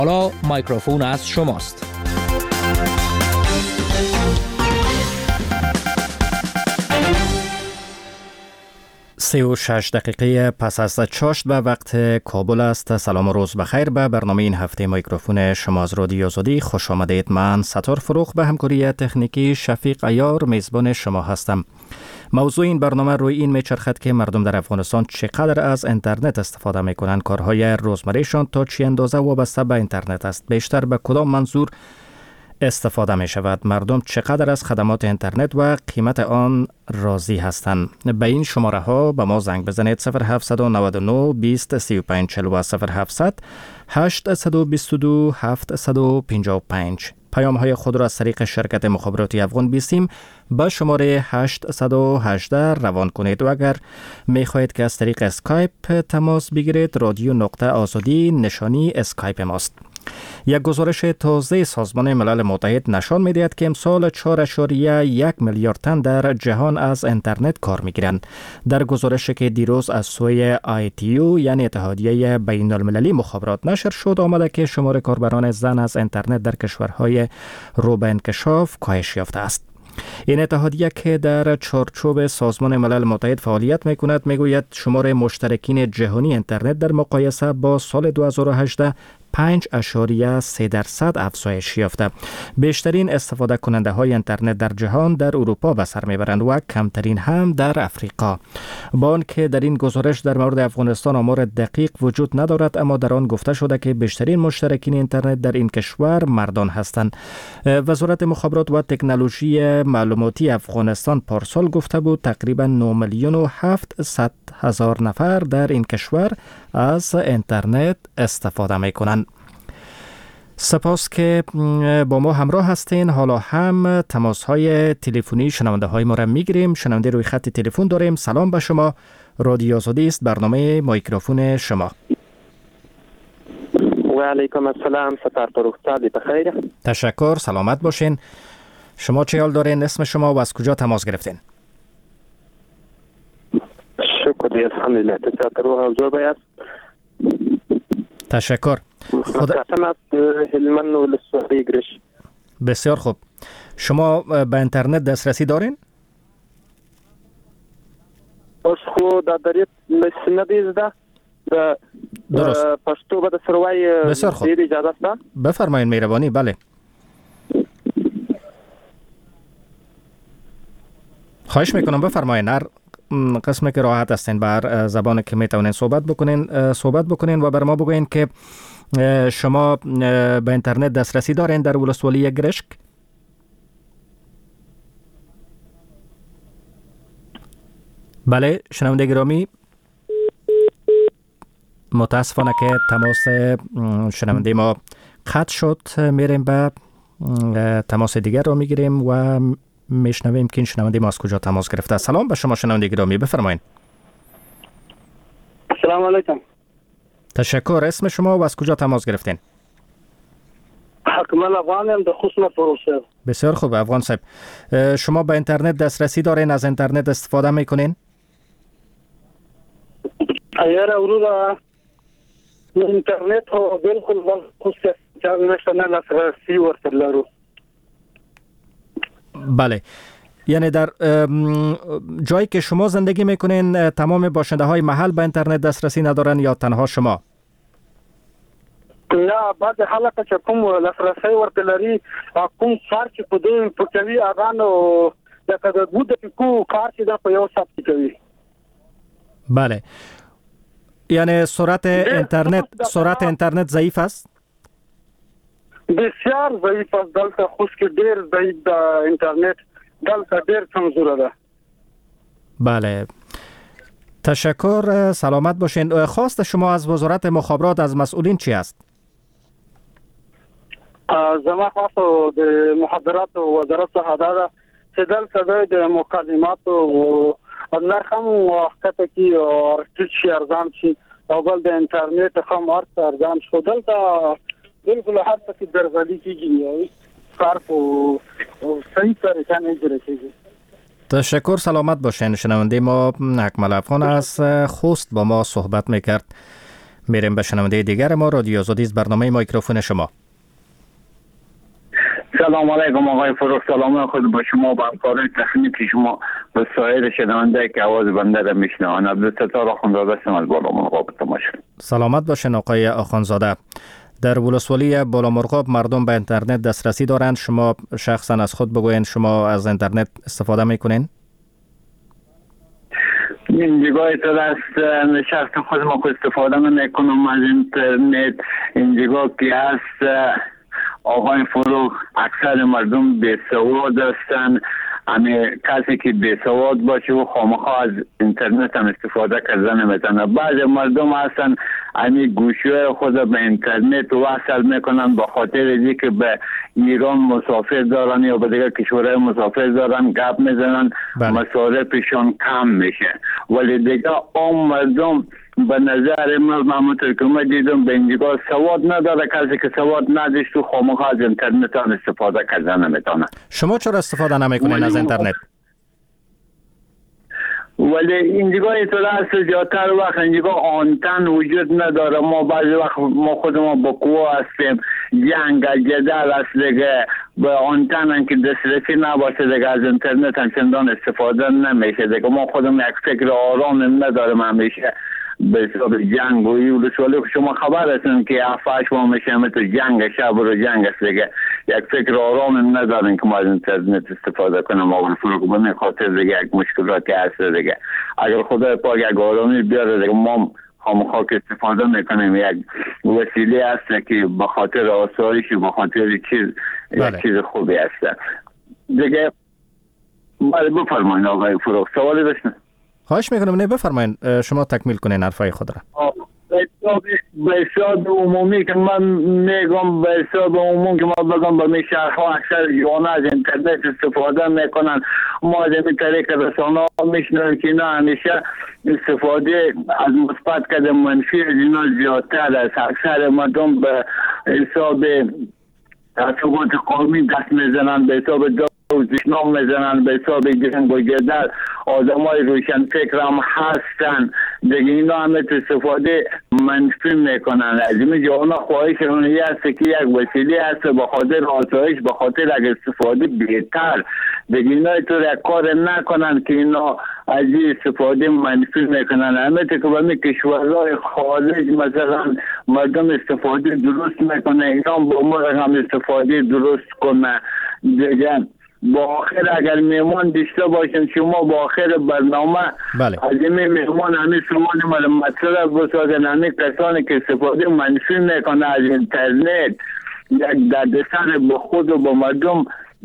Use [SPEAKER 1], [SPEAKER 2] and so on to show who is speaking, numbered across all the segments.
[SPEAKER 1] حالا میکروفون از شماست. سی و 6 دقیقه پس از چاشت به وقت کابل است. سلام و روز بخیر. به برنامه این هفته میکروفون شما از رادیو آزادی خوش آمدید. من ستار فروغ به همکاری تکنیکی شفیق عیار میزبان شما هستم. موضوع این برنامه روی این میچرخد که مردم در افغانستان چقدر از اینترنت استفاده میکنند، کارهای روزمرهشان تا چه اندازه وابسته به اینترنت است، بیشتر به کدام منظور استفاده می شود، مردم چقدر از خدمات اینترنت و قیمت آن راضی هستند. به این شماره ها به ما زنگ بزنید 0799 20 35 40 و 0700 822 755. پیام های خود را از طریق شرکت مخابراتی افغان بیسیم به شماره 818 روان کنید و اگر می خواهید که از طریق اسکایپ تماس بگیرید، رادیو نقطه آزادی نشانی اسکایپ ماست. یک گزارش تازه سازمان ملل متحد نشان می‌دهد که امسال 4.1 میلیارد تن در جهان از اینترنت کار می‌گیرند. در گزارشی که دیروز از سوی ITU یعنی اتحادیه بین المللی مخابرات نشر شد، آمده که شمار کاربران زن از اینترنت در کشورهای رو به انکشاف کاهش یافته است. این اتحادیه که در چارچوب سازمان ملل متحد فعالیت می‌کند میگوید شمار مشترکین جهانی اینترنت در مقایسه با سال 2018 5.3% افزایش یافته. بیشترین استفاده کننده های اینترنت در جهان در اروپا به سر میبرند و کمترین هم در افریقا. با آنکه در این گزارش در مورد افغانستان آمار دقیق وجود ندارد، اما در آن گفته شده که بیشترین مشترکین اینترنت در این کشور مردان هستند. وزارت مخابرات و تکنولوژی معلوماتی افغانستان پارسال گفته بود تقریبا 9,700,000 نفر در این کشور از اینترنت استفاده میکنند. سپاس که با ما همراه هستین. حالا هم تماس های تلفنی شنونده های ما را میگیریم. شنونده روی خط تلفن داریم. سلام به شما. رادیو آزادی است، برنامه میکروفون شما.
[SPEAKER 2] و علیکم السلام. ستار فروغ صاحب بخیر.
[SPEAKER 1] تشکر، سلامت باشین. شما چه حال دارین؟ اسم شما و از کجا تماس گرفتین؟
[SPEAKER 2] شکر، الحمدلله. ستار فروغ زوبه است.
[SPEAKER 1] تشکر. بسیار خوب. شما به اینترنت دسترسی دارین؟
[SPEAKER 2] اوس خو د دریت مسنه دیزده
[SPEAKER 1] درست.
[SPEAKER 2] پښتو به د سروای
[SPEAKER 1] بسیار خوب.
[SPEAKER 2] اجازه است.
[SPEAKER 1] بفرمایید مهربانی. بله. خواهش میکنم بفرمایید. هر قسمی که راحت هستین بر زبانی که میتونین صحبت بکنین و بر ما بگوین که شما به اینترنت دسترسی دارین در ولسوالی گرشک؟ بله شنونده گرامی، متاسفانه که تماس شنونده ما قطع شد. میریم به تماس دیگر رو میگیریم و میشنویم که این شنونده ما از کجا تماس گرفته. سلام به شما شنونده گرامی، بفرمایید.
[SPEAKER 2] سلام علیکم.
[SPEAKER 1] تشکر. اسم شما و از کجا تماس گرفتین؟
[SPEAKER 2] حکمل افغانم د خصوصا پروسه.
[SPEAKER 1] بسیار خوب افغان صاحب، شما به اینترنت دسترسی دارین؟ از اینترنت استفاده میکنین؟
[SPEAKER 2] ایاره اورورا اینترنت او بالکل خصوصا نشنل دسترسی ورته لرو.
[SPEAKER 1] بله، یعنی در جایی که شما زندگی میکنین تمام باشنده های محل به اینترنت دسترسی ندارن یا تنها شما؟
[SPEAKER 2] نه، بعد حالت چې کوم دسترسی ورته لري کوم کار چې په دوی په کوي هغه نو لکه د بوده کو کار چې دا په یو ساعت کوي.
[SPEAKER 1] بله، یعنی سرعت اینترنت ضعیف است؟
[SPEAKER 2] بسیار ضعیف است. دلته خوش کې ډیر ضعیف د اینترنت دلته ډیر کمزوره ده.
[SPEAKER 1] بله، تشکر، سلامت باشین. خواست شما از وزارت مخابرات از مسئولین چی است؟
[SPEAKER 2] زما خواست د مخابرات وزارت څخه دا چې دلته د مکالمات او نرخم وخت کې ارتش ارزان شي او بل د اینترنت هم ارزان شو. دلته بالکل هر څه کې درغلي کیږي، کار په صحیح طریقه نه اجرا کیږي.
[SPEAKER 1] تشکر، سلامت باشین. شنونده ما اکمل افغان از خوست با ما صحبت میکرد. میریم به شنونده دیگر ما. رادیو آزادی است، برنامه مایکروفون شما.
[SPEAKER 3] سلام علیکم آقای فروخ. سلام خود با شما، با همکاران تکنیکی شما، به سایر شنونده که آواز بنده را میشنوند. عبدالستار آخوندزاده هستم از بالامرغاب تماشا.
[SPEAKER 1] سلامت باشین آقای آخوندزاده. در ولسوالی بالامرغاب مردم به اینترنت دسترسی دارند. شما شخصا از خود بگوین، شما از اینترنت استفاده میکنین؟
[SPEAKER 3] این جگاه تو است، شخص خود ما استفاده نمیکنم از اینترنت. این جگاه که هست آقای فروخ، اکثر مردم بی‌سواد هستند. کسی که بی‌سواد باشه و خامخا از اینترنت هم استفاده کردن نمیتونه. بعضی مردم هستن گوشی خود به اینترنت وصل میکنن به خاطر اینکه به ایران مسافر دارن یا به دیگر کشورهای مسافر دارن، گپ میزنن، مصارفشون کم میشه. ولی دیگه اون مردم به نظر من همونطور که ما دیدم به اینجا سواد نداره. کسی که سواد نداشت تو خامخا از اینترنت هم استفاده کردن نمیتونه.
[SPEAKER 1] شما چرا استفاده نمیکنین از اینترنت؟
[SPEAKER 3] ولی اینجا اینطور است، زیادتر وقت اینجا آنتن وجود نداره. ما بعضی وقت ما خودمون با قوا هستیم، جنگ جدل است دیگه، به آنتن که دسترسی نباشه دیگه از اینترنت هم چندان استفاده نمیشه دیگه. ما خودمون یک فکر آرام نداریم همیشه به حساب جنگ و ولسوالی. شما خبر هستین که افاش ما میشه تو جنگ شب و جنگ است دیگه. یک فکر آرام ندارین که ما از اینترنت استفاده کنیم. آقای فروغ به خاطر دیگه یک مشکلاتی هست دیگه. اگر خدا پاک یک آرامی بیاره دیگه ما خامخا که استفاده میکنیم. یک وسیله هست که به خاطر آسایش و به خاطر یک چیز خوبی هست دیگه. بفرمایید آقای فروغ، سوالی داشتین؟
[SPEAKER 1] خواهش میکنم. نه بفرمایید، شما تکمیل کنین حرفای خود را.
[SPEAKER 3] به حساب عمومی که من میگم، به حساب عمومی که ما بگم به می شهرها اکثر جوانه از اینترنت استفاده میکنن. ما از این طریق رسانه ها میشنویم که اینا همیشه استفاده از مثبت کده، منفی از اینا زیادتر است. اکثر مردم به حساب تعصبات قومی دست میزنن، به حساب زشنام میزنن، به حساب جنگ و جدل. آدمای روشن فکر هم هستن دیگه، اینا همه استفاده منفی میکنن. از این جوانا خواهش اونی هست که یک وسیله هست به خاطر آسایش، به خاطر اگر استفاده بهتر دیگه. اینا تو یک کار نکنن که اینا از این استفاده منفی میکنن. همه که به کشورهای خارج مثلا مردم استفاده درست میکنه، اینا با ما هم استفاده درست کنه دیگه. با آخر اگر میمان داشته باشیم شما با آخر برنامه از این میمان همین سوال مطلب بسازن. همین کسانی که استفاده منفی میکنه از اینترنت یک دردسر به خود و به مردم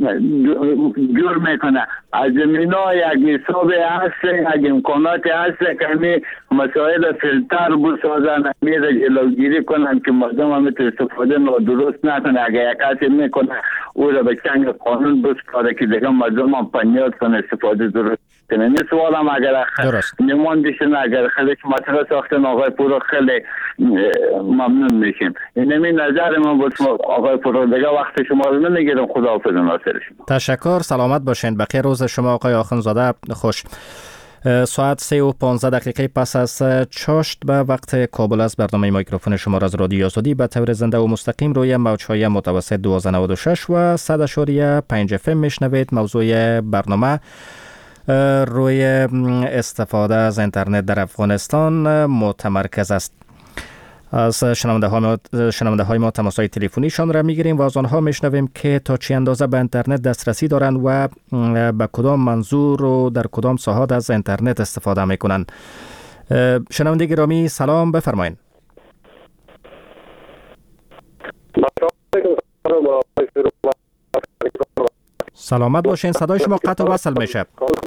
[SPEAKER 3] جور میکنه. از زمینا یک حساب هست، یک امکانات هست که همین مسائل فیلتر بسازن، همین را جلوگیری کنن که مردم همین استفاده نادرست نکنه. اگر یک کسی میکنه او را به چنگ قانون بسپاره که دیگه مردم هم پنیاد کنه استفاده درست کنه. این سوال هم اگر نمان دیشن، اگر خیلی مطرح ساختن آقای پورو خیلی ممنون میشیم. اینمی نظر من بود آقای پورو. دیگه وقت شما رو نمیگیرم. خداحافظ ناصر شما.
[SPEAKER 1] تشکر، سلامت باشین. بقیه روز شما آقای آخوندزاده خوش. ساعت 3:15 پس از چاشت به وقت کابل است. برنامه مایکروفون شما را از رادیو آزادی به طور زنده و مستقیم روی موج‌های متوسط 1296 و 100.5 FM میشنوید. موضوع برنامه روی استفاده از اینترنت در افغانستان متمرکز است. از شنونده های ما تماس‌های تلفنیشان را میگیریم و از آنها میشنویم که تا چه اندازه به اینترنت دسترسی دارند و به کدام منظور و در کدام ساحات از اینترنت استفاده میکنند. شنونده گرامی سلام، بفرمایید. سلامت باشین. صدای شما قطع و وصل میشه.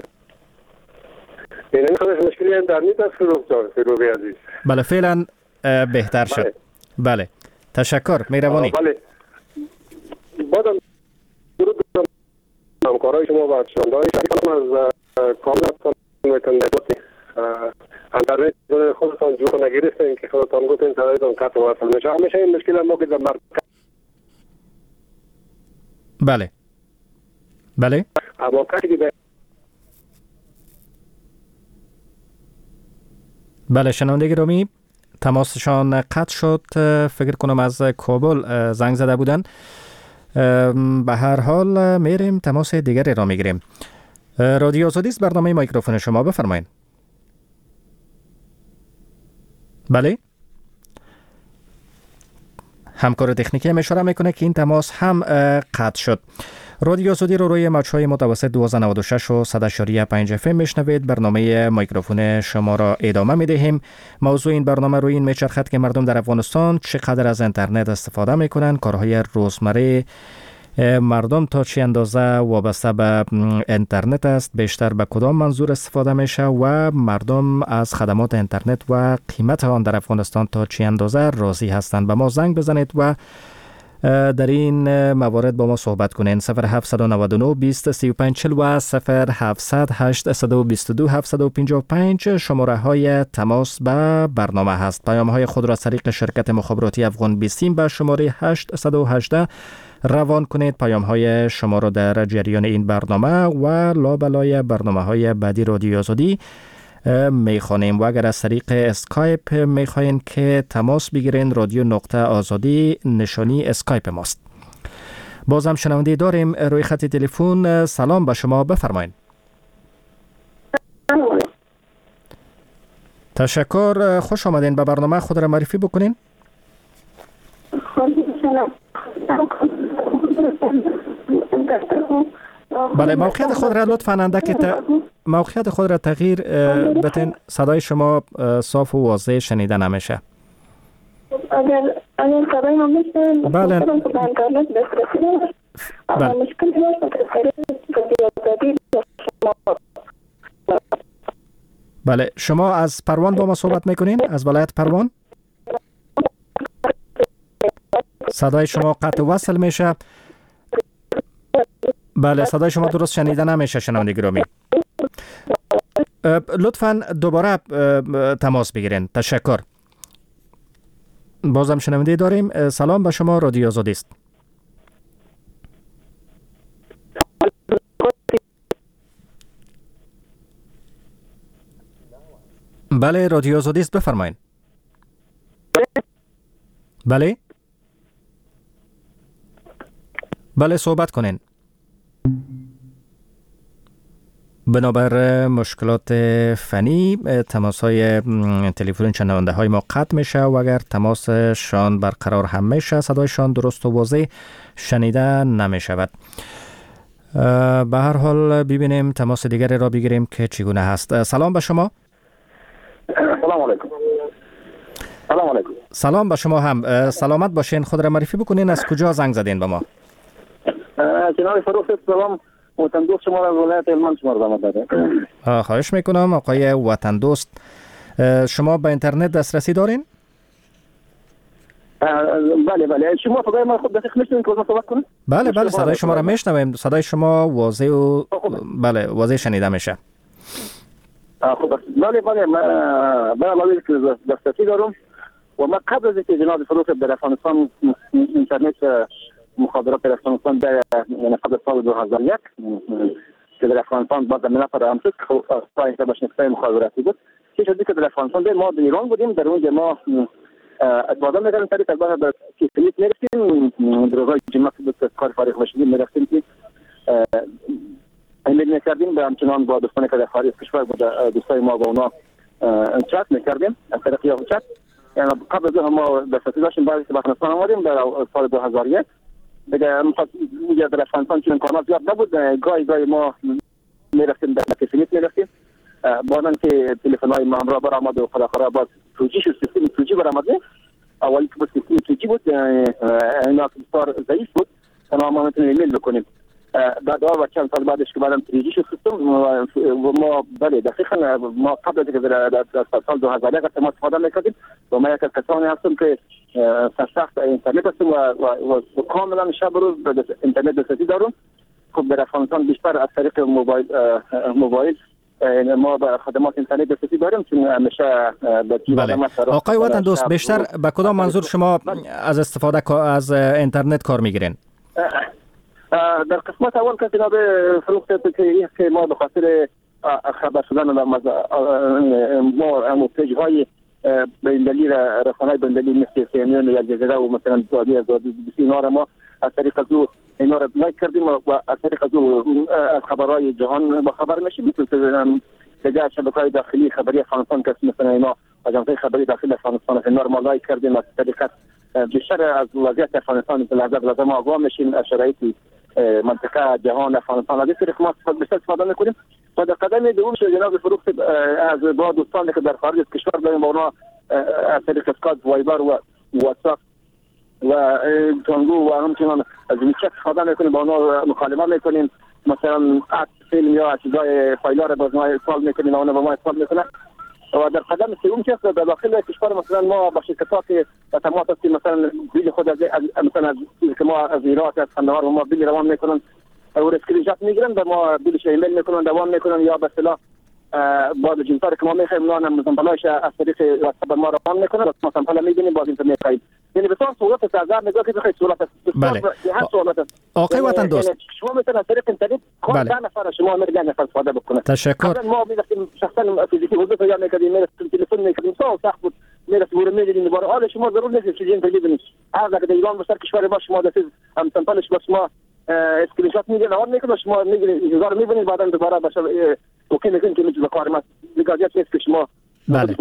[SPEAKER 4] این مشکلی اینترنت است فروغی عزیز.
[SPEAKER 1] بله فعلا بهتر شد. بله تشکر، مهربانی.
[SPEAKER 4] بله بعدم درود همکارای شما و شنونده‌های شما از کاملا میتونید اینترنت خودتان جور نگرفتین که خودتان گفتین صدایتان قطع و وصل میشه. همیشه این مشکل ما که در مرکز.
[SPEAKER 1] بله بله
[SPEAKER 4] اما که
[SPEAKER 1] بله شنونده گرامی تماسشان قطع شد. فکر کنم از کابل زنگ زده بودن. به هر حال میریم تماس دیگری را میگیریم. رادیو آزادی است، برنامه میکروفون شما، بفرمایید. بله، همکار تکنیکی اشاره میکنه که این تماس هم قطع شد. رادیو آزادی رو روی موج‌های متوسط 1296 و 100.5 FM میشنوید. برنامه میکروفون شما را ادامه میدهیم. موضوع این برنامه روی این میچرخد که مردم در افغانستان چقدر از اینترنت استفاده میکنن، کارهای روزمره مردم تا چه اندازه وابسته به اینترنت است، بیشتر به کدام منظور استفاده میشه و مردم از خدمات اینترنت و قیمت آن در افغانستان تا چه اندازه راضی هستند. به ما زنگ بزنید و در این موارد با ما صحبت کنین. 0799 20 35 40 و 0700 822 755 شماره های تماس به برنامه هست. پیام های خود را از طریق شرکت مخابراتی افغان بیسیم به شماره 818 روان کنید. پیام های شما را در جریان این برنامه و لابلای برنامه های بعدی رادیو آزادی میخوانیم و اگر از طریق اسکایپ میخواین که تماس بگیرین، رادیو نقطه آزادی نشانی اسکایپ ماست. بازم شنونده داریم روی خط تلفن. سلام به شما، بفرمایید. تشکر، خوش آمدین. به برنامه خود را معرفی بکنین. بله، موقعیت خود را لطفاً اندکی موقعیت خود را تغییر بتین. صدای شما صاف و واضح شنیده نمیشه.
[SPEAKER 5] اگر صدای ما میشه
[SPEAKER 1] بله. بله، شما از پروان با ما صحبت میکنین؟ از ولایت پروان؟ صدای شما قطع وصل میشه. بله، صدای شما درست شنیده نمیشه شنونده گرامی. لطفاً دوباره تماس بگیرین. تشکر. بازم شنونده داریم. سلام به شما، رادیو آزادی است. بله، رادیو آزادی است، بفرمایید. بله بله، صحبت کنین. بنابر مشکلات فنی تماس‌های تلفن شنونده های ما قطع میشه و اگر تماسشان برقرار هم میشه صدایشان درست و واضح شنیده نمیشود. به هر حال ببینیم تماس دیگری را بگیریم که چگونه هست. سلام به شما.
[SPEAKER 3] سلام علیکم. سلام علیکم.
[SPEAKER 1] سلام به شما هم. سلامت باشین. خود را معرفی بکنین. از کجا زنگ زدین به ما؟
[SPEAKER 3] جناب فروخ، سلام. وطن دوست شما را ولایت هلمند شما را زحمت داده.
[SPEAKER 1] خواهش میکنم آقای وطن دوست. شما به اینترنت دسترسی دارین؟
[SPEAKER 3] بله بله. شما صدای ما خود دقیق میشنوید که صحبت کنید؟
[SPEAKER 1] بله بله، صدای شما را میشنویم. صدای شما واضح و بله واضح شنیده میشه.
[SPEAKER 3] خوب است. بله بله، من که دسترسی دارم و ما قبل از اینکه جناب فروخ در افغانستان اینترنت مخابرات در افغانستان در یعنی قبل سال 2001 که در افغانستان بعد من فراهم شد تا اینترنت مخابراتی بود که شدی که در افغانستان ما در ایران بودیم، در اونجا ما استفاده می‌کردیم طریق البته به کلیت می‌رفتیم در روزهای جمعه بود کار فارغ بشیم می‌رفتیم که ایمیل می‌کردیم به همچنان با دوستانی که در خارج کشور بود دوستای ما با اونا چت می‌کردیم از طریق یاهو چت. یعنی قبل از ما دسترسی داشتیم بعد از افغانستان آمدیم در سال 2001 دیگه میگه در افغانستان چون امکانات زیاد نبود، گاهی ما میرفتیم در کلیت می‌رفتیم بعدن که تلفن‌های ما همراه برآمد و خلاصه باز 2G شد، سیستم 2G برآمد. اولی که بود سیستم 2G بود اینا بسیار ضعیف بود، ما میتونیم ایمیل بکنیم. بعد و چند سال بعدش که بعدم 3G شد سیستم و ما بله دقیقاً ما قبل از اینکه در سال 2001 ما استفاده می‌کردیم و ما یک از کسانی هستم که سرسخت اینترنت هستم و کاملا شب و روز به اینترنت دسترسی دارم. خب در افغانستان بیشتر از طریق موبایل ما به خدمات اینترنت دسترسی داریم چون همیشه
[SPEAKER 1] بله. آقای وطن دوست، بیشتر به کدام منظور شما از استفاده از اینترنت کار میگیرین؟
[SPEAKER 3] در قسمت اول که جناب فروخت که ما به خاطر خبر شدن ما پیج های به این دلیل رسانه‌های به این دلیل مثل CNN و الجزیره و مثلا سعودی اینا را ما از طریق از اینا را لایک کردیم و از طریق از خبرهای جهان با خبر میشیم. مثل دیگر شبکه‌های داخلی خبری افغانستان که مثلا اینا آژانس‌های خبری داخلی افغانستان اینا را ما لایک کردیم. از طریق بیشتر از وضعیت افغانستان به لحظه ما آگاه میشیم، از شرایط منطقه جهان افغانستان از این طریق ما بیشتر استفاده میکنیم. و در قدم دوم جناب فروخ از با دوستانی که در خارج از کشور داریم با اونا از طریق اسکایپ، وایبر و واتساپ و تانگو و همچنان از این چت استفاده میکنیم، با اونا مکالمه میکنیم. مثلا عکس، فیلم یا چیزای فایل را باز ما ارسال میکنیم و اونا با ما ارسال میکنن. و در قدم سوم که در داخل کشور مثلا ما با شرکت‌ها که تماس هستیم، مثلا بیل خود از مثلا که ما از ایران از قندهار و ما بیل روان میکنن و اسکرین شات میگیرن و ما بیلش ایمیل میکنن روان میکنن، یا به اصطلاح بعض جنسار که ما میخوایم اونا هم سامپلایش از طریق واتساپ ما روان میکنن و ما سامپل میبینیم باز اینترنت خرید. یعنی بسیار سهولت از نگاه که بخواید سهولت است.
[SPEAKER 1] بله. آقای وطن دوست،
[SPEAKER 3] شما مثلا طریق اینترنت خود ده نفر شما میگن نفر استفاده بکنه.
[SPEAKER 1] تشکر.
[SPEAKER 3] ما میگفتیم شخصا فیزیکی وظیفه یا میکردیم، میرس تلفن میکردیم سخت بود، میرس بور میدیدیم دوباره حال شما ضرور نیست چیزی اینطوری ببینید. هر وقت ایران بسر کشور ما شما دست هم سامپلش بس ما اسکرین شات میگیرن روان میکنه، شما میگیرید انتظار میبینید بعدا دوباره باشه اوکی میگن که میشه کار ما دیگه نیست که شما
[SPEAKER 1] بله.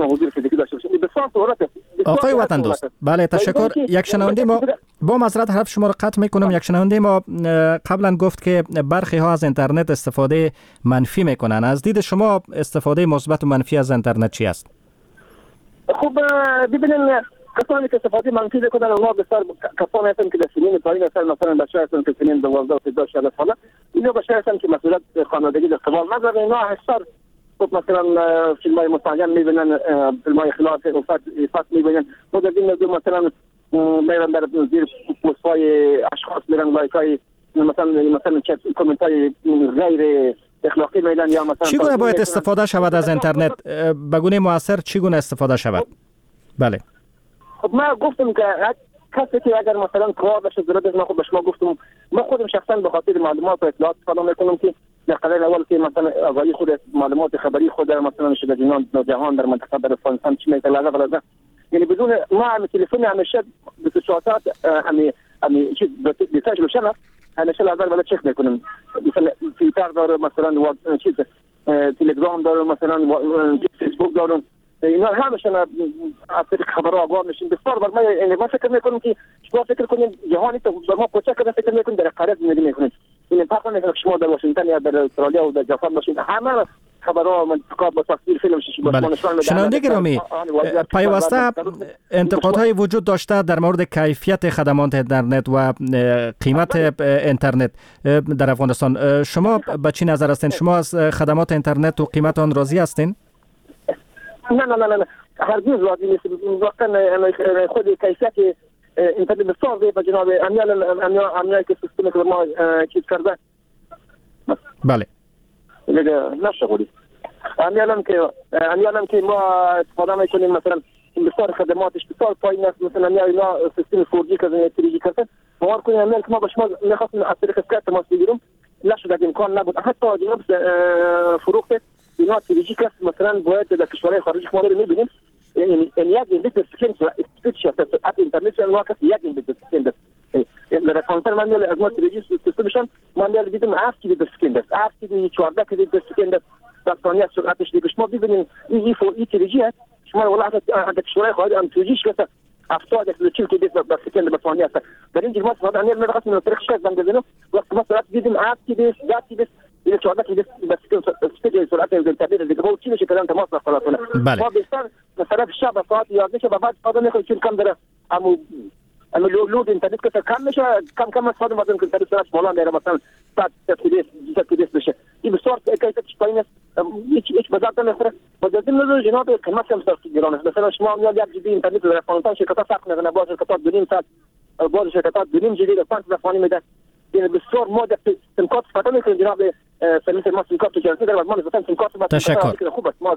[SPEAKER 1] آقای وطن دوست، بله تشکر. یک شنونده ما با معذرت حرف شما را قطع میکنم. یک شنونده ما قبلا گفت که برخی ها از اینترنت استفاده منفی میکنن. از دید شما استفاده مثبت و منفی از اینترنت چی است؟
[SPEAKER 3] خب ببینید کسانی که استفاده منفی میکنن اونها بسیار کسانی هستند که در سنین پایین هستند، مثلا بچه‌ها هستند که سنین 12 و 13 سال ساله، اینا بچه‌ها هستند که مسئولیت خانوادگی در قبال ندارن. اینا اکثر خب مثلا فیلم‌های مستعجل می‌بینن، فیلم‌های خلاف افت می‌بینن. خود از این موضوع مثلا میرن در زیر پست‌های اشخاص میرن لایک‌های مثلا کامنت‌های غیر اخلاقی میدن یا مثلا
[SPEAKER 1] چگونه باید استفاده شود از اینترنت؟ به گونه مؤثر چگونه استفاده شود؟ بله.
[SPEAKER 3] خب ما گفتم که کسی که اگر مثلا کار بشه ضرورت ما خود به شما گفتم، ما خودم شخصا به خاطر معلومات و اطلاعات استفاده میکنم که در قدر اول که مثلا آگاهی خود معلومات خبری خود مثلا شده جهان در منطقه در افغانستان چی میتونه لازم، یعنی بدون ما هم تلفن همیشه 24 ساعت همین چیز دیتاش بشه همیشه لازم ولی چک میکنم. مثلا توییتر داره، مثلا چیز تلگرام داره، مثلا فیسبوک داره، اینا همیشه از طریق خبرها آگاه میشیم. بسیار بر ما یعنی ما فکر میکنم که شما فکر کنید جهانی تو بر ما کوچک کردن فکر میکنید در قاره زندگی میکنید. این فرق نمیکنه شما در واشنگتن یا در استرالیا و در ژاپن باشید، همه خبرها منطقات با تصویر فیلم
[SPEAKER 1] شنونده گرامی، پیوسته انتقادهای وجود داشته در مورد کیفیت خدمات اینترنت و قیمت اینترنت در افغانستان. شما به چی نظر هستین؟ شما از خدمات اینترنت و قیمت آن راضی هستین؟
[SPEAKER 3] نه هرگز راضی نیستم. واقعا خود کیفیت اینترنت بسیار زیبا جناب امیال که سیستم که ما چیز کرده.
[SPEAKER 1] بله.
[SPEAKER 3] نشغلی امیالم که ما استفاده میکنیم، مثلا بسیار خدماتش بسیار پایین است. مثلا اینا سیستم 4G که از 3G کردن باور کنید امیال که ما به شما میخواستیم از طریق اسکایپ تماس بگیریم نشد، امکان نبود. حتی جناب فروخت اینا 3G که مثلا باید در کشورهای خارجی ما رو میبینیم، یعنی یک بیت سکند اسپید شده از اینترنت اون وقت یک بیت سکند در افغانستان من میل از ما 3G سیستمشون من میل دیدم 7 بیت سکند است، 7 بیت 14 بیت سکند است در ثانیه سرعتش دیگه. شما ببینید این 3G است، شما والله در کشورهای خارجی هم 3G شده 70 تا 40 بیت در سکند به ثانیه است. در این جلسه ما امیل میخواست من طریق شک بندازم وقت ما سرعت دیدم 7 بیت 10 بیت این 14 بیت بس اسپید سرعت اینترنت دیگه با چی میشه کلام تماس نخواهد. ما بیشتر مثلا شب ساعت 11 شب بعد استفاده میکنیم چون کم داره اما لود اینترنت که کم میشه کم استفاده میکنیم که اینترنت سرعت بالا میره مثلا 100 کبیس بشه. این بسیار کیفیتش پایین است، هیچ بازار نمیخوره. با در ضمن جناب قیمت هم سخت گران است. مثلا شما میاد 1 جی بی اینترنت در افغانستان شرکت‌ها سخت میکنن، بعضی شرکت‌ها 2.5 ساعت، بعضی شرکت‌ها 2.5 جی بی در 5 افغانی میده. یعنی بسیار ما در سیمکارت استفاده میکنیم جناب سرویس ما سیمکارت تجارتی در ما مثلا سیمکارت ما
[SPEAKER 1] تشکر.
[SPEAKER 3] خوب است. ما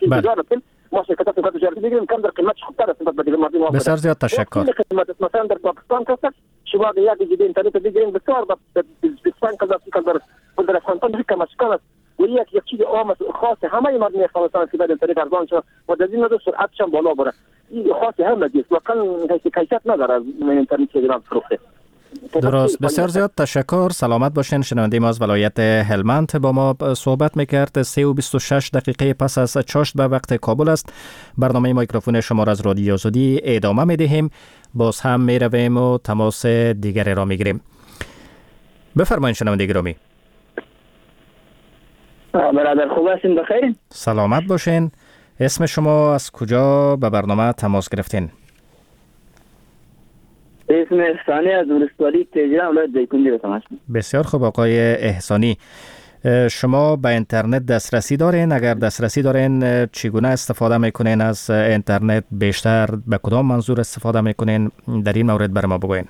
[SPEAKER 3] ما شرکت‌ها سیمکارت تجارتی میگیریم کم در قیمت خوبتر است نسبت به دیگر مردم.
[SPEAKER 1] بسیار زیاد تشکر.
[SPEAKER 3] مثلا در پاکستان که شما در 1 جی بی اینترنت بگیرین بسیار با 25 کلدر در افغانستان کم است
[SPEAKER 6] و یک چیز عام خاص همه مردم افغانستان که بعد اینترنت ارزان شد و در این سرعتش هم بالا بره. این خاص همه است و کیفیت نداره اینترنت که جناب فروخته.
[SPEAKER 1] درست. بسیار زیاد تشکر. سلامت باشین. شنونده ما از ولایت هلمند با ما صحبت میکرد. 3:26 دقیقه پس از چاشت به وقت کابل است. برنامه میکروفون شما را از رادیو آزادی ادامه میدهیم. باز هم میرویم و تماس دیگری را میگیریم. بفرمایید شنونده گرامی.
[SPEAKER 7] برادر خوب هستین؟ بخیر؟
[SPEAKER 1] سلامت باشین. اسم شما از کجا به برنامه تماس گرفتین؟
[SPEAKER 7] اسم احسانی از ولسوالی تهران ولایت دایکنی به تماس.
[SPEAKER 1] بسیار خوب آقای احسانی. شما به اینترنت دسترسی دارین؟ اگر دسترسی دارین چگونه استفاده میکنین از اینترنت؟ بیشتر به کدام منظور استفاده میکنین؟ در این مورد بر ما بگوین.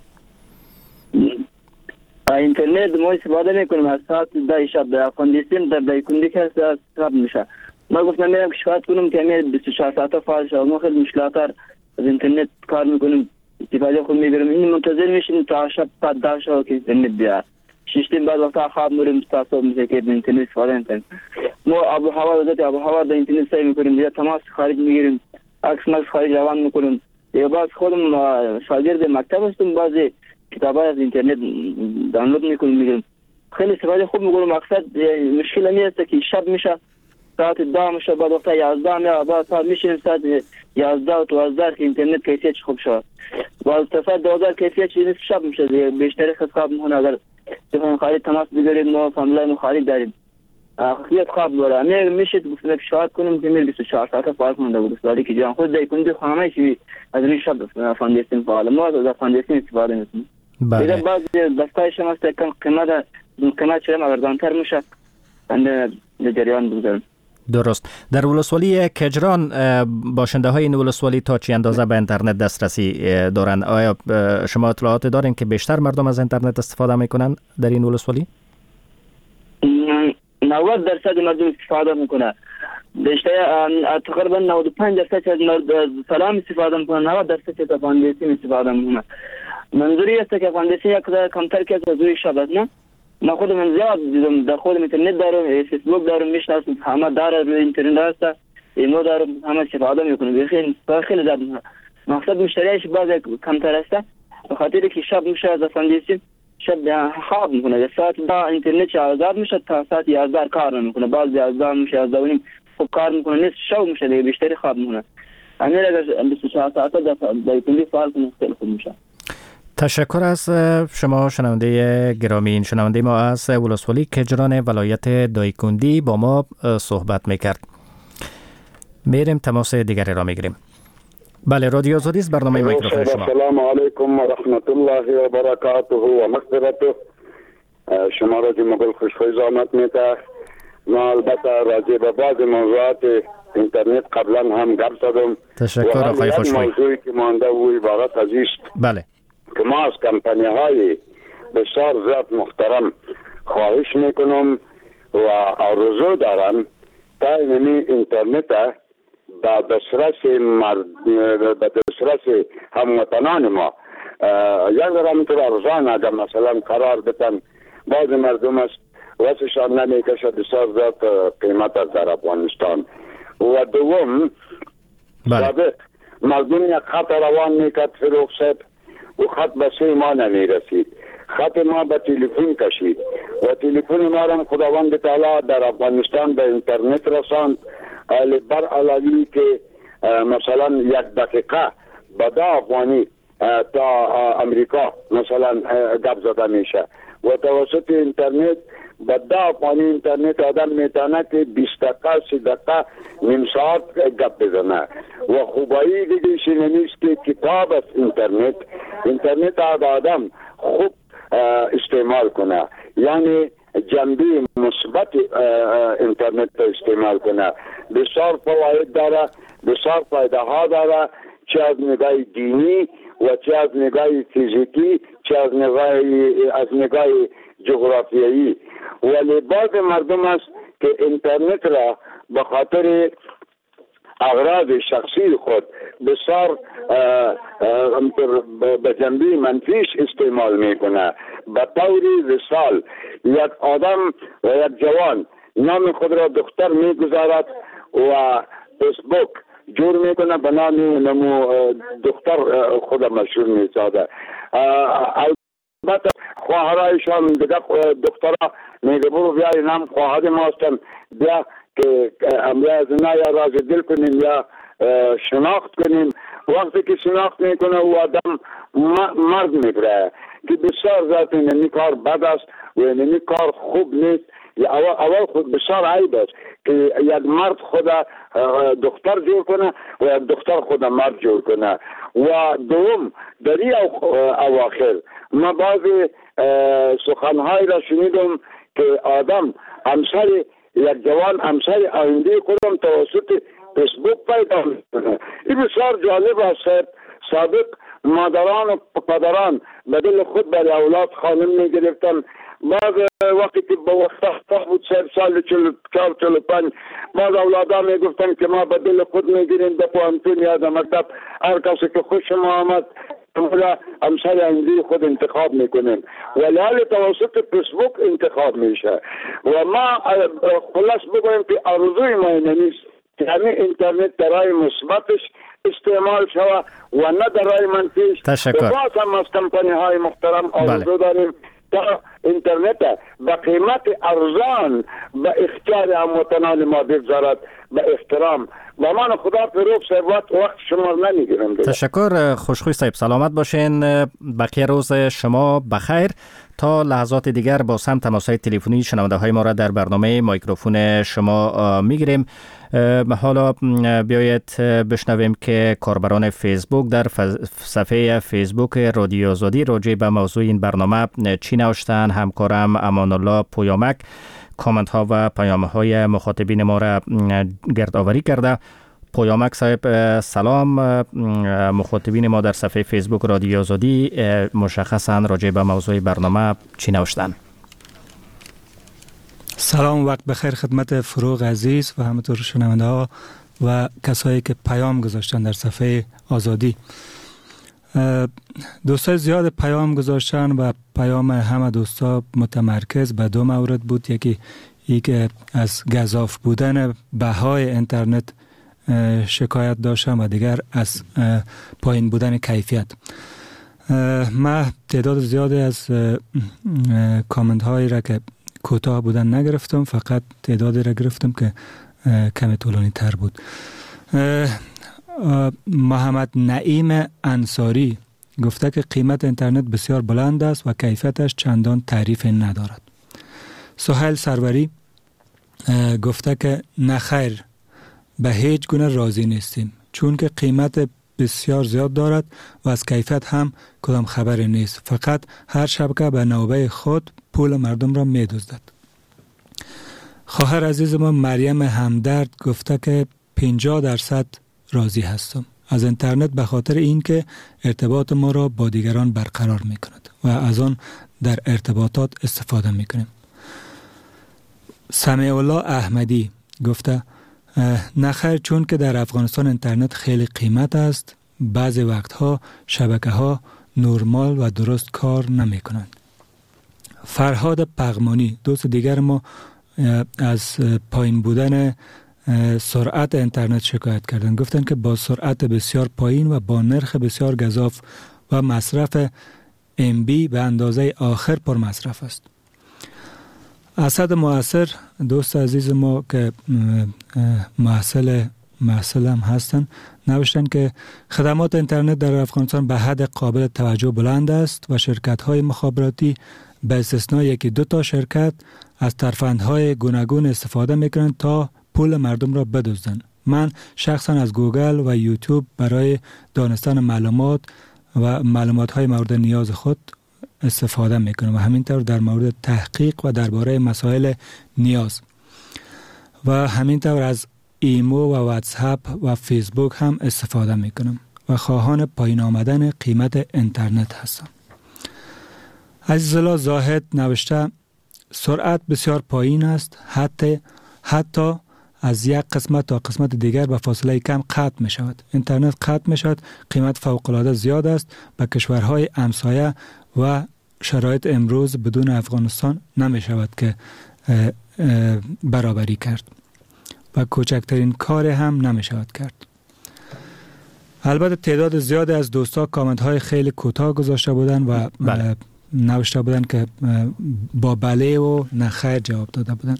[SPEAKER 7] اینترنت ما استفاده میکنیم از ساعت 10 شب در افغانستان در دایکنی که استفاده میشه. ما گفتم میرم شکایت کنم که میاد 24 ساعت فعال شد. ما خیلی مشکلات از اینترنت کار میکنیم. استفاده خود میبرم. این منتظر میشیم تا شب ساعت 10 شد که اینترنت بیاد. شیشتیم بعد وقتا خواب میریم تا صبح میشه که اینترنت استفاده میکنیم. ما آب و هوا در اینترنت سعی میکنیم. یا تماس خارج میگیریم. عکس ماکس خارج روان میکنیم. یا باز خودم شاگرد مکتب هستم. بعضی کتابای از اینترنت دانلود میکنیم. خیلی استفاده خوب میکنیم. مقصد مشکل نیست که شب میشه ساعت 10 میشه بعد وقتا 11 میاد بعد ساعت میشیم ساعت 11 و 12 که اینترنت کیفیت خوب شد. باز ساعت 12 کیفیت چیزی شب میشه. بیشتر خواب میکنه. اگر تلفن خارج تماس بگیریم ما فامیلای خارج داریم. خیلی خواب داره. میشه گفتم شاید کنم که 24 ساعت فعال کنم در ولسوالی که جان خود دایکنی خانه چی از این شب فاندیشن فعال. ما از فاندیشن استفاده میکنیم. دیگه بعض دستایش هم است که قیمت چرا مردانتر میشه. اند جریان بگذارم.
[SPEAKER 1] درست. در ولسوالی کجران باشنده های این ولسوالی تا چی اندازه به اینترنت دسترسی دارند؟ آیا شما اطلاعات دارین که بیشتر مردم از اینترنت استفاده میکنن در این ولسوالی؟
[SPEAKER 7] 90% مردم استفاده میکنه. بیشتر تقریبا 95% از سلام استفاده میکنه. 90% از فاندیشن استفاده میکنه. منظوری است که فاندیشن یک کمتر که از روی شب است نه. ما خودم زیاد دیدم در خودم اینترنت دارم، فیسبوک دارم، میشناسم همه داره روی اینترنت هست. ایمو دارم همه استفاده میکنم. خیلی زیاد مقصد مشتریش باز کمتر است. به خاطر که شب میشه از فاندیشن شب خواب میکنه. ساعت 10 اینترنت آزاد میشه تا ساعت 11 کار نمیکنه. باز 11 میشه 11 و نیم خوب کار میکنه. نیست شب میشه دیگه بیشتر خواب میکنه. همین اگر 24 ساعت در کلی فعال کنه خیلی خوب میشه.
[SPEAKER 1] تشکر از شما شنونده گرامی. این شنونده ما از ولسوالی کجران ولایت دایکندی با ما صحبت میکرد. میریم تماس دیگری را میگیریم. بله، رادیو آزادی است. برنامه میکروفون شما.
[SPEAKER 8] السلام علیکم و رحمت الله و برکاته و مغفرته. شما را مقل خوشخوی زحمت میده. ما البته راجع به بعض موضوعات اینترنت قبلا هم گپ زدم.
[SPEAKER 1] تشکر آقای خوشخوی.
[SPEAKER 8] موضوعی که مانده و عبارت از است.
[SPEAKER 1] بله.
[SPEAKER 8] که ما از کمپانی های بسیار زیاد محترم خواهش میکنم و آرزو دارم تا این اینترنت به دسترس هموطنان ما یک همینطور ارزان اگر مثلا قرار بتن. بعض مردم است واسشان نمیکشه بسیار زیاد قیمت از در افغانستان. و دوم سابق مردم یک خط روان میکرد فروغ صاحب و خط به سوی ما نمی رسید. خط ما به تلفن کشید و تلفن ما را خداوند تعالی در افغانستان به اینترنت رساند. بر علاوه که مثلا یک دقیقه به 10 افغانی تا امریکا مثلا گپ زده میشه و توسط اینترنت به 10 افغانی اینترنت آدم میتونه که 20 دقیقه 30 دقیقه نیم ساعت گپ بزنه. و خوبایی دیگه شینه نیست که کتاب از اینترنت آدم خوب استعمال کنه. یعنی جنبه مثبت اینترنت رو استعمال کنه. بسیار فواید داره، بسیار فایده ها داره، چه از نگاه دینی و چه از نگاه فیزیکی، چه از نگاه جغرافیایی. ولی بعض مردم است که اینترنت را به خاطر اغراض شخصی خود بسیار به جنبه منفیش استعمال میکنه. به طور مثال یک آدم و یک جوان نام خود را دختر میگذارد و فیسبوک جور میکنه به نام نمو دختر خود مشهور میسازه. البته خواهرایشان دیگه دخترها میگه برو بیا نام خواهر ما هستن، بیا که امروز نه یا راز دل کنیم یا شناخت کنیم. وقتی که شناخت میکنه و آدم مرد میبره که بسیار ذات اینمی کار بد است و اینمی کار خوب نیست. اول خود بسیار عیب است که یک مرد خود دختر جور کنه و یک دختر خود مرد جور کنه. و دوم در این اواخر ما بعضی سخنهای را شنیدم که آدم همسر یک جوان همسر آینده خودم توسط فیسبوک پیدا میکنه. این بسیار جالب است. سابق مادران و پدران به دل خود برای اولاد خانم میگرفتن. بعض وقتی که به وقت بود 30 سال 44-45 بعض اولادا میگفتن که ما به دل خود میگیریم در پوهنتون یا در مکتب هر کسی که خوش ما آمد مولا همسر آینده خود انتخاب میکنیم، ولی حال توسط فیسبوک انتخاب میشه. و ما خلاص بگویم که آرزوی ما نیست که همین اینترنت در راه مثبتش استعمال شود و نه در راه منفیش.
[SPEAKER 1] تشکر.
[SPEAKER 8] و باز هم از کمپانی های محترم آرزو داریم تا اینترنت به قیمت ارزان به اختیار هموطنان ما بگذارد به احترام. با من خدا فروغ صاحب وقت شما نمیگیرم.
[SPEAKER 1] تشکر خوشخوی صاحب، سلامت باشین. بقیه روز شما بخیر. تا لحظات دیگر با سم تماس‌های تلفنی شنونده های ما را در برنامه مایکروفون شما میگیریم. حالا بیایید بشنویم که کاربران فیسبوک در صفحه فیسبوک رادیو آزادی راجع به موضوع این برنامه چی نوشتن. همکارم امان الله پویامک کامنت ها و پیام های مخاطبین ما را گردآوری کرده. پویامک صاحب سلام. مخاطبین ما در صفحه فیسبوک رادیو آزادی مشخصا راجع به موضوع برنامه چی نوشتن؟
[SPEAKER 9] سلام، وقت بخیر خدمت فروغ عزیز و همینطور شنونده ها و کسایی که پیام گذاشتن در صفحه آزادی. دوستای زیاد پیام گذاشتن و پیام همه دوستا متمرکز به 2 مورد بود. یکی ای که از گزاف بودن بهای اینترنت شکایت داشتم و دیگر از پایین بودن کیفیت. من تعداد زیادی از کامنت هایی را که کوتاه بودن نگرفتم، فقط تعدادی را گرفتم که کمی طولانی تر بود. محمد نعیم انصاری گفته که قیمت اینترنت بسیار بلند است و کیفیتش چندان تعریف ندارد. سهیل سروری گفته که نخیر، به هیچ گونه راضی نیستیم چون که قیمت بسیار زیاد دارد و از کیفیت هم کدام خبری نیست. فقط هر شبکه به نوبه خود پول مردم را می دزدد. خواهر عزیز ما مریم همدرد گفته که 50% راضی هستم از اینترنت به خاطر اینکه ارتباط ما را با دیگران برقرار می کند و از آن در ارتباطات استفاده می کنیم. سمیع الله احمدی گفته نخیر، چون که در افغانستان اینترنت خیلی قیمت است. بعضی وقتها شبکه ها نرمال و درست کار نمی کنند. فرهاد پغمانی دوست دیگر ما از پایین بودن سرعت اینترنت شکایت کردند. گفتند که با سرعت بسیار پایین و با نرخ بسیار گزاف و مصرف MB به اندازه آخر پر مصرف است. اسد معاصر دوست عزیز ما که محصل هم هستن نوشتن که خدمات اینترنت در افغانستان به حد قابل توجه بلند است و شرکت های مخابراتی به استثنای 1-2 شرکت از ترفندهای گوناگون استفاده میکنند تا پول مردم را بدزدند. من شخصا از گوگل و یوتیوب برای دانستن معلومات و معلومات های مورد نیاز خود استفاده میکنم و همینطور در مورد تحقیق و درباره مسائل نیاز و همینطور از ایمو و واتساپ و فیسبوک هم استفاده میکنم و خواهان پایین آمدن قیمت اینترنت هستم. عزیزالله زاهد نوشته سرعت بسیار پایین است، حتی از یک قسمت تا قسمت دیگر به فاصله کم قطع می شود. اینترنت قطع می شود، قیمت فوق العاده زیاد است. به کشورهای همسایه و شرایط امروز بدون افغانستان نمی شود که برابری کرد و کوچکترین کار هم نمی شود کرد. البته تعداد زیادی از دوستا کامنت های خیلی کوتاه گذاشته بودن و نوشته بودن که با بله و نه خیر جواب داده بودن.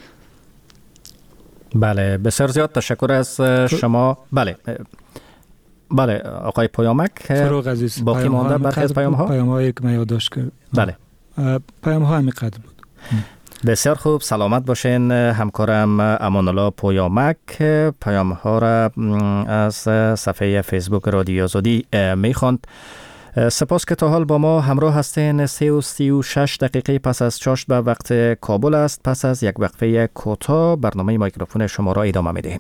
[SPEAKER 1] بله، بسیار زیاد تشکر از شما. بله آقای پیامک،
[SPEAKER 9] فروغ عزیز،
[SPEAKER 1] باقی مانده برخی از پیام
[SPEAKER 9] هایی که من یادداشت کردم.
[SPEAKER 1] بله،
[SPEAKER 9] پیام ها همینقدر بود.
[SPEAKER 1] بسیار خوب، سلامت باشین. همکارم امان الله پویامک پیام ها را از صفحه فیسبوک رادیو آزادی میخواند. سپاس که تا حال با ما همراه هستین. 36 دقیقه پس از چاشت به وقت کابل است. پس از یک وقفه کوتاه برنامه میکروفون شما را ادامه میدهیم.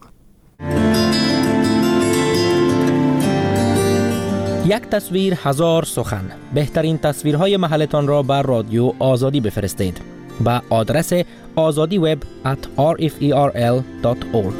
[SPEAKER 10] یک تصویر هزار سخن. بهترین تصویرهای محلتان را بر رادیو آزادی بفرستید با آدرس azadiweb@rferl.org.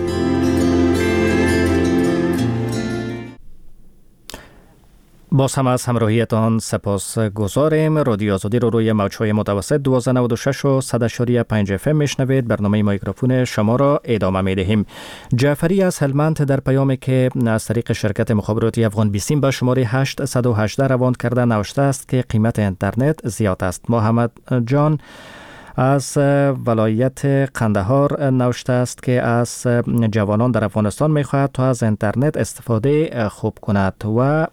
[SPEAKER 1] باز هم از همراهیتان سپاس گذاریم. رادیو آزادی رو روی موج‌های متوسط 1296 و 100.5 FM میشنوید. برنامه میکروفون شما را ادامه میدهیم. جعفری از هلمند در پیامی که از طریق شرکت مخابراتی افغان بیسیم به شماره 818 روان کرده نوشته است که قیمت اینترنت زیاد است. محمد جان از ولایت قندهار نوشته است که از جوانان در افغانستان میخواهد تا از اینترنت استفاده خوب کنند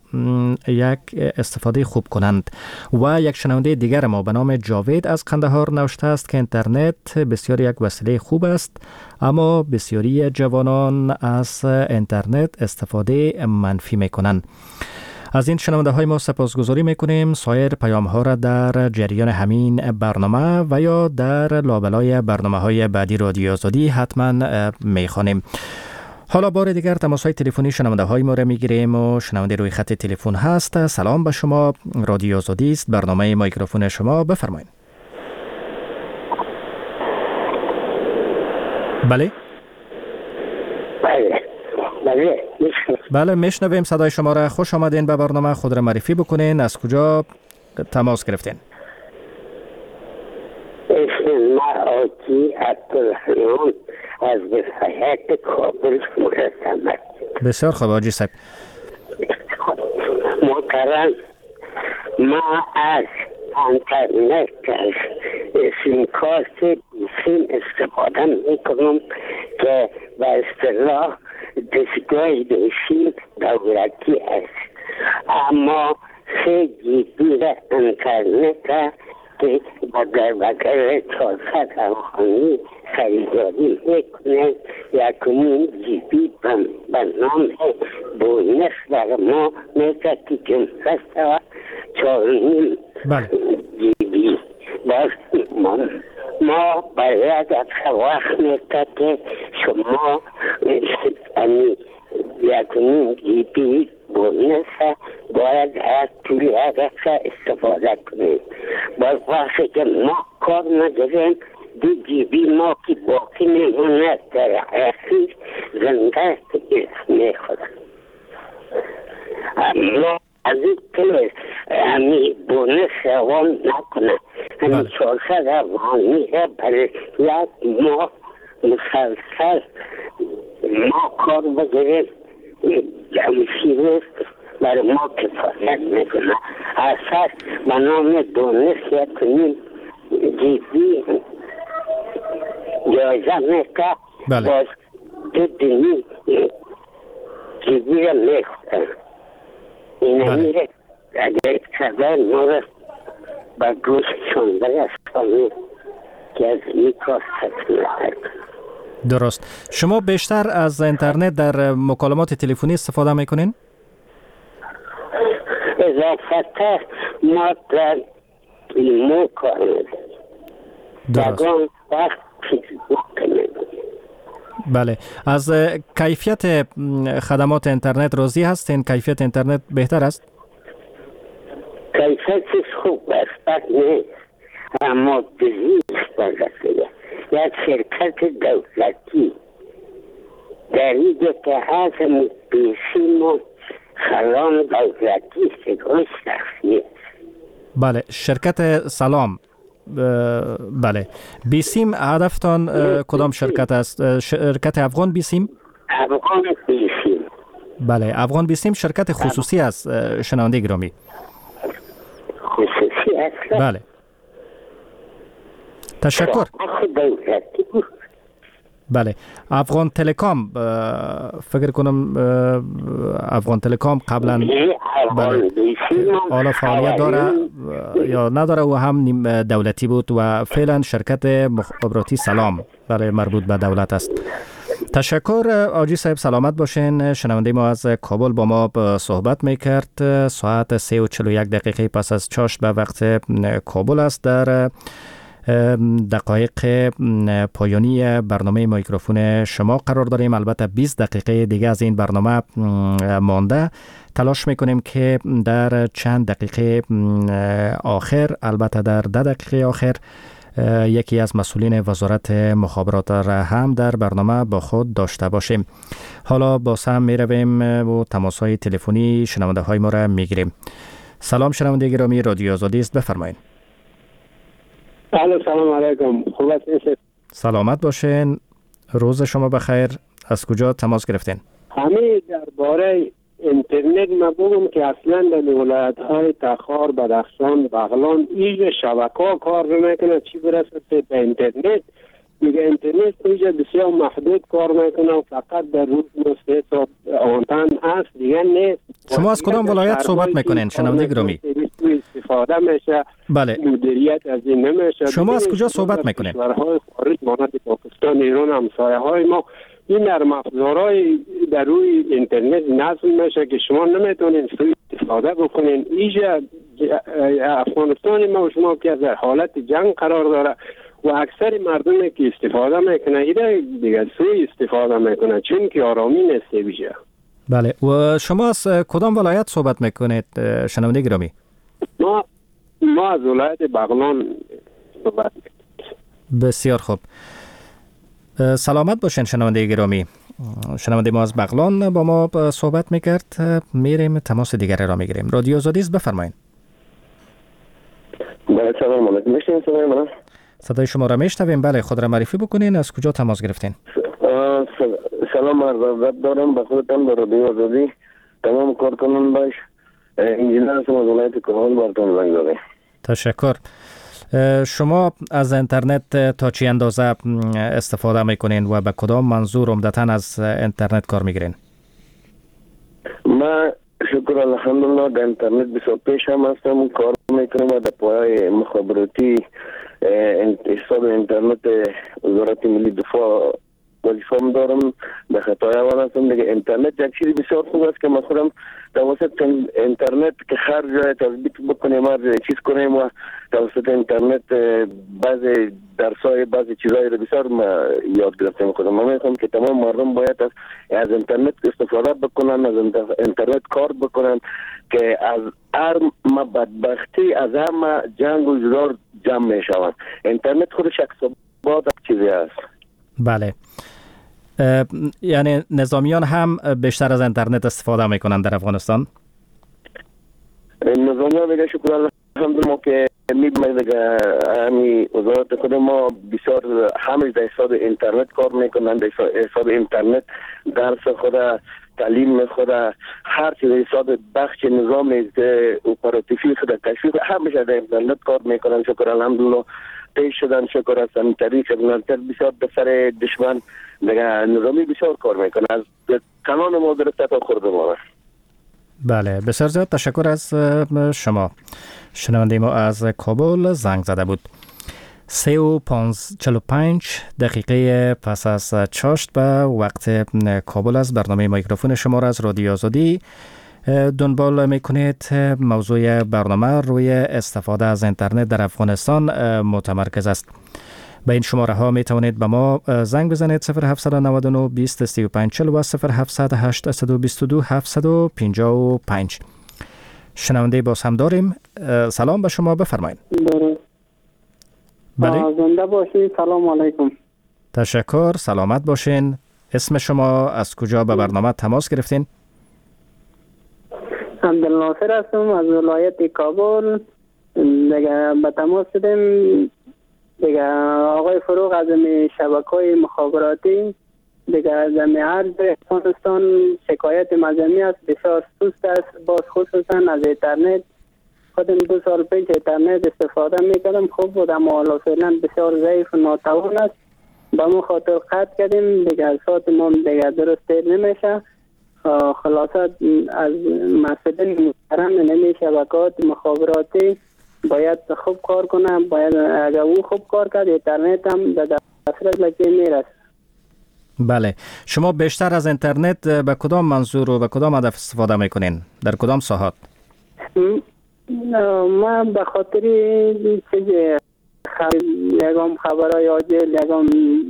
[SPEAKER 1] و یک شنونده دیگر ما به نام جاوید از قندهار نوشته است که اینترنت بسیار یک وسیله خوب است، اما بسیاری جوانان از اینترنت استفاده منفی میکنند. از این شنونده های ما سپاسگزاری میکنیم. سایر پیام ها را در جریان همین برنامه و یا در لابلای برنامه های بعدی رادیو آزادی حتما میخوانیم. حالا بار دیگر تماس های تلفنی شنونده های ما را میگیریم و شنونده روی خط تلفن هست. سلام به شما، رادیو آزادی است، برنامه میکروفون شما، بفرمایید. بله بله میشنویم صدای شما را. خوش آمدین به برنامه. خود را معرفی بکنین، از کجا تماس گرفتین؟
[SPEAKER 11] اسم ما آقای عبدالرحمن از ولایت کابل مرتمد.
[SPEAKER 1] بسیار خوب آجی صاحب.
[SPEAKER 11] محترم، ما از اینترنت از سیم کارت بیسیم استفاده میکنم که به اصطلاح دستگاه بیسیم دولتی است، اما 3 GB اینترنت که با دربگر 400 افغانی خریداری میکنه 1.5 GB به نام بونس در ما میشه که جمعه 4.5 GB. باز ما باید از وقت میشه که شما 1.5 GB بونس باید از توی عدسه استفاده کنیم. باز وقتی که ما کار نداریم 2 GB ما که باقی میمونه در اخیر زنده میخورم. ما از این که همی بونس روان نکنه، همی 400 افغانی برای یک ماه مسلسل ما کار بگیریم جمعیت برای ما کفایت میکنه. اساس به نام بونس 1.5 GB جایزه میکنه. باز 2.5 GB را میخورم. این میره اگر کردن ما را با گوششون برسانیم که از این کار ستنه.
[SPEAKER 1] درست. شما بیشتر از اینترنت در مکالمات تلفنی استفاده میکنین؟
[SPEAKER 11] اضافتا ما در ایمو کار میکنیم.
[SPEAKER 1] درست.
[SPEAKER 11] وقت فیسبوک میکنیم.
[SPEAKER 1] بله. از کیفیت خدمات اینترنت راضی هستین؟ کیفیت اینترنت بهتر است؟
[SPEAKER 11] کیفیتش خوب است، بد نیست، اما بزیست برسیده. یک شرکت دولتی در اینجا که هزم بیسیم و خلان دولتی سگاه شخصی است.
[SPEAKER 1] بله، شرکت سلام. بله، بیسیم هدفتان کدام شرکت است؟ شرکت افغان بیسیم؟
[SPEAKER 11] افغان بیسیم.
[SPEAKER 1] بله، افغان بیسیم شرکت خصوصی است شنونده گرامی.
[SPEAKER 11] خصوصی است؟
[SPEAKER 1] بله. تشکر. بله، افغان تلکام فکر کنم افغان تلکام قبلا حالا فعالیت داره یا نداره و هم دولتی بود و فعلا شرکت مخابراتی سلام برای مربوط به دولت است. تشکر آجی صاحب، سلامت باشین. شنونده ما از کابل با ما صحبت میکرد. ساعت 3:41 پس از چاشت به وقت کابل است. در دقایق پایانی برنامه میکروفون شما قرار داریم. البته 20 دقیقه دیگه از این برنامه مانده. تلاش میکنیم که در چند دقیقه آخر، البته در 10 دقیقه آخر، یکی از مسئولین وزارت مخابرات را هم در برنامه با خود داشته باشیم. حالا با هم می رویم و تماس‌های تلفنی شنونده های ما را میگیریم. سلام شنونده گرامی، رادیو آزادی است، بفرمایید.
[SPEAKER 12] سلام علیکم. خوب هستید؟
[SPEAKER 1] سلامت باشین. روز شما بخیر. از کجا تماس گرفتین؟
[SPEAKER 12] همین درباره اینترنت ما بگم که اصلا در ولایت‌های تخار، بدخشان، بغلان اینجا شبکه‌ها کار نمیکنه، چی برسه به اینترنت. میگه اینترنت اینجا بسیار محدود کار میکنه، فقط در روز 3 تا آنتن هست، دیگه نیست.
[SPEAKER 1] شما از کدام ولایت صحبت میکنین شنونده گرامی؟
[SPEAKER 12] استفاده میشه.
[SPEAKER 1] بله.
[SPEAKER 12] مدیریت از این نمیشه.
[SPEAKER 1] شما از کجا صحبت میکنین؟
[SPEAKER 12] کشورهای خارج مانند پاکستان، ایران، همسایه‌های ما این نرم افزارهای در روی اینترنت نصب میشه که شما نمیتونین سوء استفاده بکنین. اینجا افغانستان ما و شما که در حالت جنگ قرار داره و اکثر مردمی که استفاده میکنه ایده دیگه سوء استفاده میکنه، چون که آرامی نیست بیشه.
[SPEAKER 1] بله. و شما از کدام ولایت صحبت میکنید شنونده گرامی؟
[SPEAKER 12] ما از ولایت بغلان صحبت میکنیم.
[SPEAKER 1] بسیار خوب. سلامت باشین شنونده گرامی. شنونده ما از بغلان با ما صحبت میکرد. میریم تماس دیگری را میگیریم. رادیو آزادی است، بفرمایید.
[SPEAKER 13] بله سلام علیکم. میشنوید صدای من؟
[SPEAKER 1] صدای شما را میشنویم. بله، خود را معرفی بکنین. از کجا تماس گرفتین؟
[SPEAKER 13] سلام عرض ادب دارم به خودتان در رادیو آزادی. تمام کارکنان انجینر هستم از ولایت کابل براتون زنگ زدم.
[SPEAKER 1] تشکر. شما از اینترنت تا چی اندازه استفاده میکنین و به کدام منظور عمدتاً از اینترنت کار میگیرین؟
[SPEAKER 13] ما شکر الحمدلله در اینترنت بسیار پیش هم هستم، کار میکنم و در پایه مخابراتی حساب اینترنت وزارت ملی دفاع وظیفه‌ام دارم. به خطای اول هستم دیگه. اینترنت یک چیز بسیار خوب است که ما خودم توسط اینترنت که هر جای تثبیت بکنیم، هر چیز کنیم و توسط اینترنت بعضی درسای بعضی چیزایی رو بسیار یاد گرفتم خودم. من میگم که تمام مردم باید از اینترنت استفاده بکنن، از اینترنت کار بکنن که از هر بدبختی، از همه جنگ و جدار جمع میشوند. اینترنت خودش یک ثبات چیزی است.
[SPEAKER 1] بله. یعنی نظامیان هم بیشتر از اینترنت استفاده میکنن در افغانستان؟
[SPEAKER 13] نظامیان دیگه شکر الحمدلله که میبینیم دیگه همی وزارت خود ما بسیار همش در حساب اینترنت کار میکنن، در حساب اینترنت درس خود، تعلیم خود، هر چیز حساب بخش نظام اپراتیفی خود، تشویق همش در اینترنت کار میکنن. شکر الحمدلله پیش شدن. شکر هستن این طریق بسیار به سر دشمن دیگه نظامی بسیار کار میکنه، از کنان ما گرفته تا خورد ما.
[SPEAKER 1] بله، بسیار زیاد تشکر از شما. شنونده ما از کابل زنگ زده بود. 3:45 دقیقه پس از چاشت به وقت کابل است. برنامه میکروفون شما را از رادیو آزادی دنبال میکنید. موضوع برنامه روی استفاده از اینترنت در افغانستان متمرکز است. به این شماره ها می توانید به ما زنگ بزنید 0799 20 35 40 و 0708 122 755. شنونده باز هم داریم. سلام به شما، بفرمایید.
[SPEAKER 2] بله. زنده باشید. سلام علیکم.
[SPEAKER 1] تشکر. سلامت باشین. اسم شما، از کجا به برنامه تماس گرفتین؟
[SPEAKER 2] عبدالناصر هستم از ولایت کابل.
[SPEAKER 14] دیگه به تماس شدیم دیگه آقای فروغ از شبکه‌های مخابراتی دیگه از عرض افغانستان شکایت مجموعی است، بسیار سست است، باز خصوصا از اینترنت. خودم 2 سال پیش اینترنت استفاده میکردم خوب بود، اما حالا فعلا بسیار ضعیف و ناتوان است. با ما خاطر قطع کردیم دیگه، ساعت ما دیگه درست نمیشه. خلاصه از مسئولین محترم نمی شبکات مخابراتی باید خوب کار کنه، باید اگر او خوب کار کرد اینترنت هم در دسترس لکه میرسه.
[SPEAKER 1] بله، شما بیشتر از اینترنت به کدام منظور و به کدام هدف استفاده میکنین؟ در کدام ساحات؟
[SPEAKER 14] ما به خاطر چیزی یکم خبرهای عاجل، یکم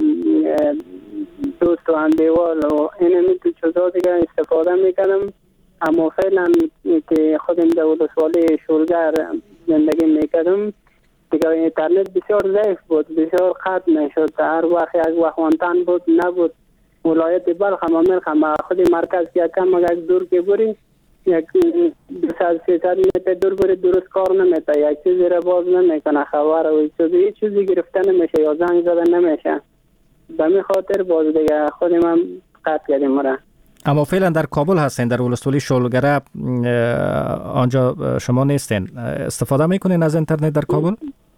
[SPEAKER 14] دوست و اندیوال و اینمی تو چیزا دیگه استفاده میکنم. اما فعلا که خودم در ولسوالی شولگر زندگی میکردم دیگه اینترنت بسیار ضعیف بود، بسیار قطع میشد، هر وقت یک وقتان بود نبود. ولایت بلخ هم میرخم خود مرکز که کم اگر دور که بری یک 200-300 متر دور بری درست کار نمیته، یک چیزی را باز نمیکنه، خبر و هیچ چیزی گرفته نمیشه یا زنگ زده نمیشه. به می خاطر باز دیگه خودم هم قطع کردیم مرا.
[SPEAKER 1] اما فعلا در کابل هستین، در ولسوالی شولگره، آنجا شما نیستین. استفاده میکنین از اینترنت در کابل؟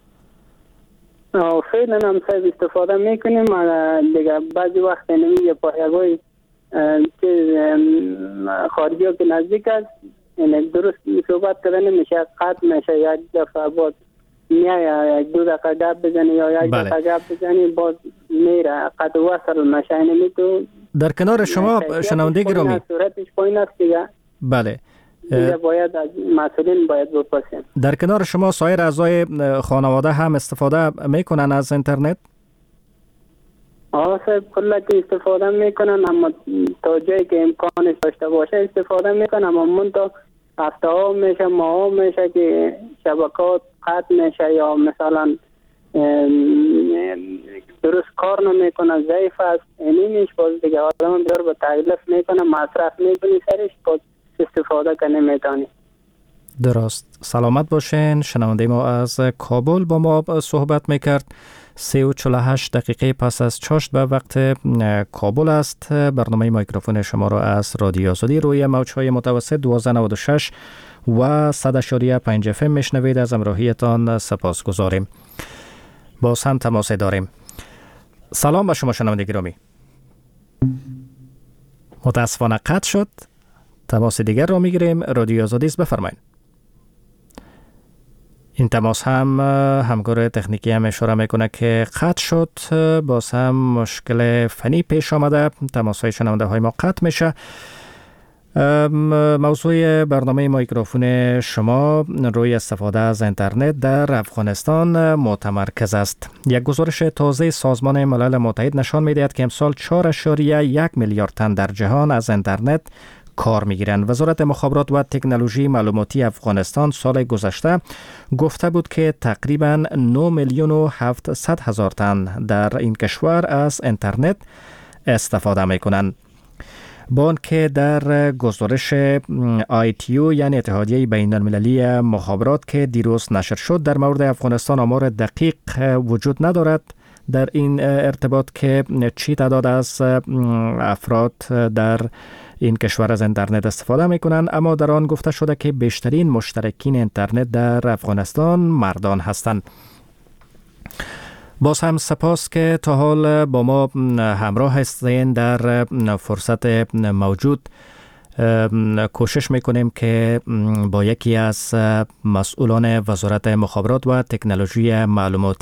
[SPEAKER 14] فعلا هم صاحب استفاده میکنیم دیگه. بعضی وقت نمیگه پایگوی که خارجی ها که نزدیک است درست صحبت کرده نمیشه، قطع میشه. یک دفعه باز میای 2 دقیقه گپ بزنی یا 1 دقیقه گپ بزنی باز میره، قطع وصل میشه. اینمی تو
[SPEAKER 1] در کنار شما شنونده گرامی،
[SPEAKER 14] صورتش پایین است دیگه.
[SPEAKER 1] بله،
[SPEAKER 14] دیگه باید از مسئولین باید بپرسیم.
[SPEAKER 1] در کنار شما سایر اعضای خانواده هم استفاده میکنن از اینترنت؟
[SPEAKER 14] صاحب کلا که استفاده میکنن، اما تا جایی که امکانش داشته باشه استفاده میکنن. اما من تا هفته ها میشه، ماه ها میشه که شبکات قطع میشه یا مثلا درست کار نمیکنه، ضعیف است. اینیش باز دیگه آدم دار به تکلیف میکنه، مصرف میکنی سرش، باز استفاده کنه میتونی.
[SPEAKER 1] درست. سلامت باشین. شنونده ما از کابل با ما صحبت میکرد. 3:48 دقیقه پس از چاشت به وقت کابل است. برنامه میکروفون شما را از رادیو آزادی روی موج‌های متوسط 1296 و 100.5 FM میشنوید. از همراهیتان سپاس گذاریم. باز هم تماس داریم. سلام به شما شنونده گرامی. متاسفانه قطع شد. تماس دیگر را میگیریم. رادیو آزادی است، بفرمایید. این تماس هم همکار تکنیکی هم اشاره میکنه که قطع شد. باز هم مشکل فنی پیش آمده، تماس های شنونده های ما قطع میشه. موضوع برنامه میکروفون شما روی استفاده از اینترنت در افغانستان متمرکز است. یک گزارش تازه سازمان ملل متحد نشان میدهد که امسال 4.1 میلیارد تن در جهان از اینترنت کار میگیرند. وزارت مخابرات و تکنولوژی معلوماتی افغانستان سال گذشته گفته بود که تقریباً 9,700,000 تن در این کشور از اینترنت استفاده میکنند. با آنکه در گزارش ITU یعنی اتحادیه بین المللی مخابرات که دیروز نشر شد در مورد افغانستان آمار دقیق وجود ندارد در این ارتباط که چی تعداد از افراد در این کشور از اینترنت استفاده میکنند، اما در آن گفته شده که بیشترین مشترکین اینترنت در افغانستان مردان هستند. باز هم سپاس که تا حال با ما همراه هستین. در فرصت موجود کوشش میکنیم که با یکی از مسئولان وزارت مخابرات و تکنولوژی معلوماتی